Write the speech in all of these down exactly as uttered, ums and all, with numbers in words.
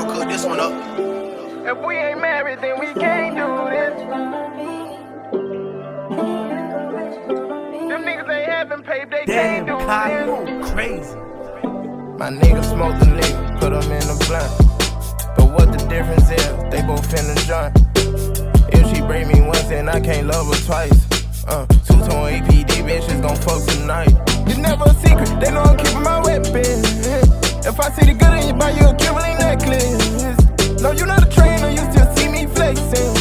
Carl cook this one up. If we ain't married, then we can't do this. Them niggas ain't having paid, they Damn, can't do Kyle, this. you crazy. My nigga smoked the nigga, put him in the blunt. But what the difference is, they both in the joint. If she break me once, then I can't love her twice. Uh, two-tone A P D, bitch, is gon' fuck tonight. It's never a secret, they know I'm keeping my weapon. If I see the good in you, buy you a Kimberly necklace. No, you not a trainer, you still see me flexing.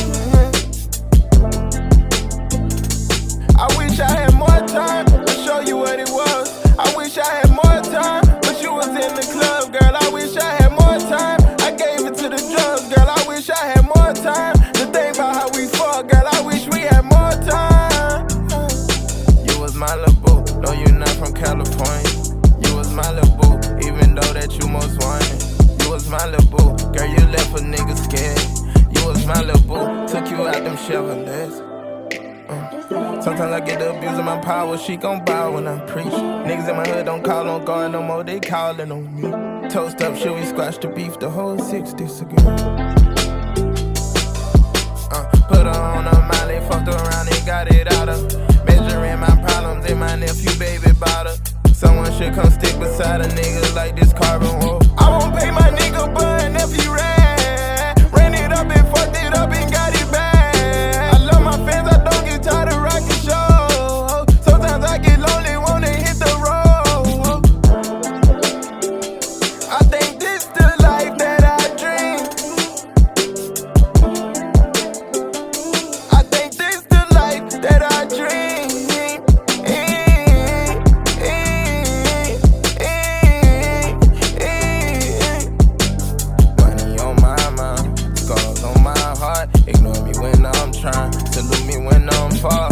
I wish I had more time to show you what it was. I wish I had more time, but you was in the club, girl. I wish I had more time, I gave it to the drugs, girl. I wish I had more time to think about how we fuck, girl. I wish we had more time. You was my little boo, no, you're not from California. You was my little boo, even though that you most wanted. You was my little boo, girl, you left a nigga scared. You was my little boo, took you out them Chevrolets. Uh, sometimes I get the abuse of my power, she gon' bow when I preach. Niggas in my hood don't call on guard no more, they callin' on me. Toast up, should we squash the beef, the whole six disagree. Uh, put her on a Molly, fucked around and got it out of. Measuring my problems in my nephew baby bottle. Someone should come stick beside a nigga like this carbon wool. I won't pay my nigga bun if he ran. Ran it up and fucked it up and got it back. I love my fans, I don't get tired of rockin' show. Sometimes I get lonely, wanna hit the road. I think this the life that I dream. I think this the life that I dream. Ignore me when I'm trying, salute me when I'm far.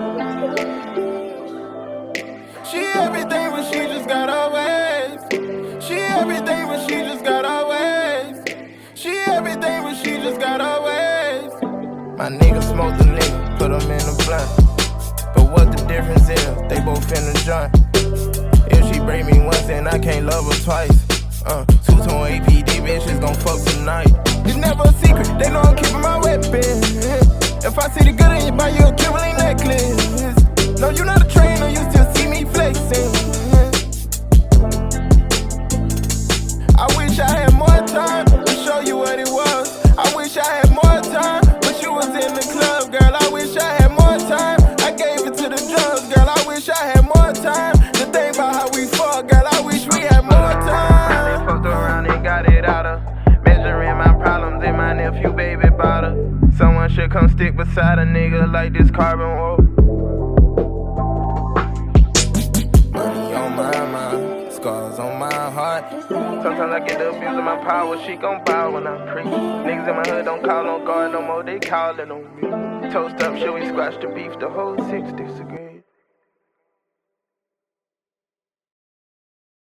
She everything, but she just got her ways. She everything, but she just got her ways. She everything, but she just got her ways. My nigga smoked the nigga, put him in the blunt. But what the difference is, they both in the joint. If she break me once, then I can't love her twice. Uh, two-tone A P D, bitch, is gon' fuck tonight. It's never a secret, they know I'm keeping my weapon. If I see the good in you, buy you a Kimberly necklace. No, you not a trainer, you still see me flexing. I wish I had more time to show you what it was. I wish I had more time, but you was in the club, girl. I wish I had more time, I gave it to the drugs, girl. I wish I had more time to think about how we fuck, girl. I wish we had more time. Fucked around and got it out of. Measuring my problems in my nephew baby bottle. Someone should come stick beside a nigga like this carbon wool. Money on my mind, scars on my heart. Sometimes I get the abuse of my power, she gon' bow when I preach. Niggas in my hood don't call on guard no more, they callin' on me. Toast up, should we squash the beef, the whole six disagree.